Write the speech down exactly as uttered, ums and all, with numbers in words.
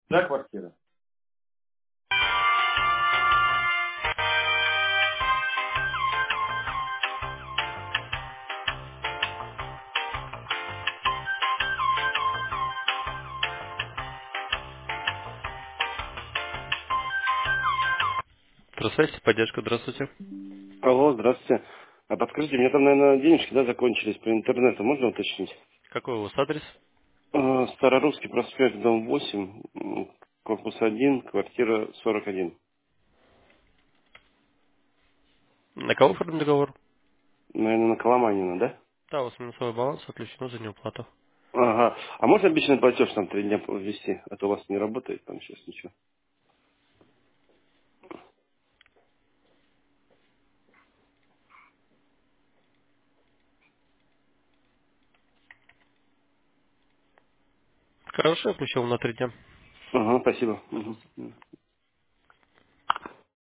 Да, квартира. Здравствуйте, поддержка, здравствуйте. Алло, здравствуйте. А подскажите, мне там, наверное, денежки, да, закончились по интернету, можно уточнить? Какой у вас адрес? Э, Старорусский проспект, дом восемь, м, корпус один, квартира сорок один. На кого оформлен договор? Наверное, на Коломанина, да? Да, у вас минусовой баланс отключено за неуплату. Ага. А можно обещанный платеж там три дня ввести? А то у вас не работает там сейчас ничего. Хорошо, я включил на три дня. Ага, спасибо. Пожалуйста. Мгм.